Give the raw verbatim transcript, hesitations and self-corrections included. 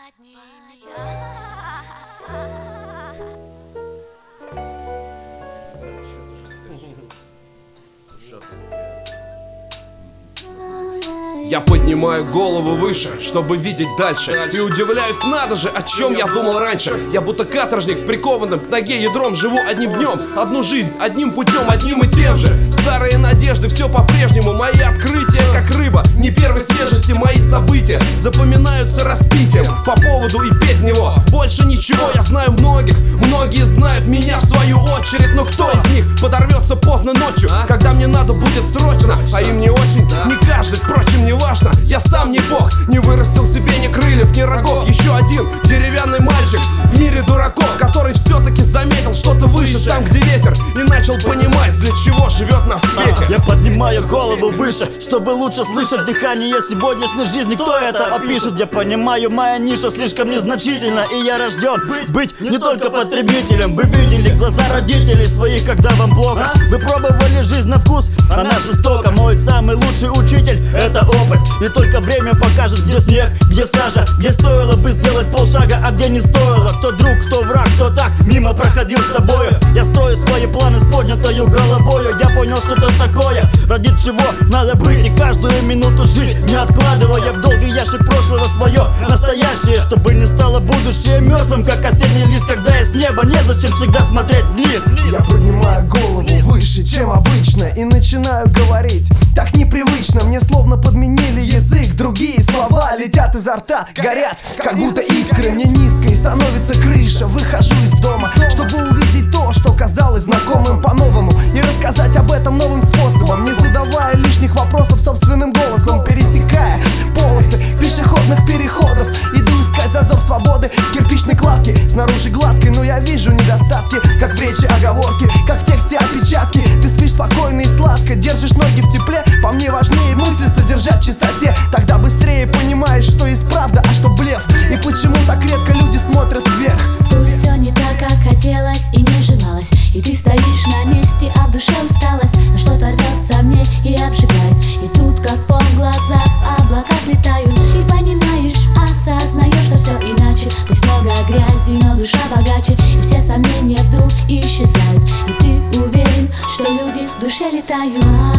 Я поднимаю голову выше, чтобы видеть дальше, и удивляюсь, надо же, о чем я думал раньше. Я будто каторжник с прикованным к ноге ядром. Живу одним днем, одну жизнь, одним путем, одним и тем же. Старые надежды, все по-прежнему. Мои открытия, как рыба, не первой свежести. Мои события запоминаются распитием по поводу и без него. Больше ничего, я знаю многих, многие знают меня в свою очередь. Но кто из них подорвется поздно ночью, когда мне надо будет срочно, а им не очень, не каждый, впрочем, не важно. Я сам не бог, не вырастил себе ни крыльев, ни рогов. Еще один деревянный мальчик в мире дураков, который все-таки заметил что-то выше, там, где ветер, и начал понимать, для чего живет на свете. Я поднимаю голову выше, чтобы лучше слышать дыхание сегодняшней жизни. Кто это опишет? Я понимаю, моя ниша слишком незначительна, и я рожден быть не только потребителем. Вы видели глаза родителей своих, когда вам плохо. Вы пробовали жизнь на вкус, она жестока. Мой самый лучший учитель — это опыт. И только время покажет, где снег, где сажа, где стоило бы сделать полшага, а где не стоило. Кто друг, кто враг, кто так мимо проходил с тобою. Я строю свои планы с поднятою головою. Я понял, что это такое, ради чего надо быть и каждую минуту жить, не откладывая в долгий ящик прошлого свое настоящее, чтобы не стало будущее мертвым, как осенний лист, когда из неба незачем всегда смотреть вниз. Я поднимаю голову выше, чем обычно, и начинаю говорить так непривычно. Мне словно подменили язык, другие слова летят изо рта, горят, как будто искры. Мне низко и становится крыша. Выхожу из дома, чтобы увидеть то, что казалось знакомым по-новому, и рассказать об этом новым способом, не задавая лишних вопросов собственным голосом, пересекая полосы пешеходных переходов. Иду искать зазор свободы в кирпичной кладке, снаружи гладкой, но я вижу недостатки, как в речи оговорки, как в тексте опечатки. Ты спишь спокойно и сладко, держишь ноги в тепле. По мне важнее мысли содержать в чистоте. Тогда быстрее понимаешь, что есть правда, а что блеф, и почему так редко люди смотрят вверх. Пусть все не так, как хотелось и не желалось, и ты стоишь на месте, а в душе усталость, но что-то рвется в мне и обжигает. И тут, как фон в глазах, облака взлетают, и понимаешь, осознаешь, что все иначе. Пусть много грязи, но душа богаче, и все сомнения вдруг исчезают, и ты уверен, что люди в душе летают.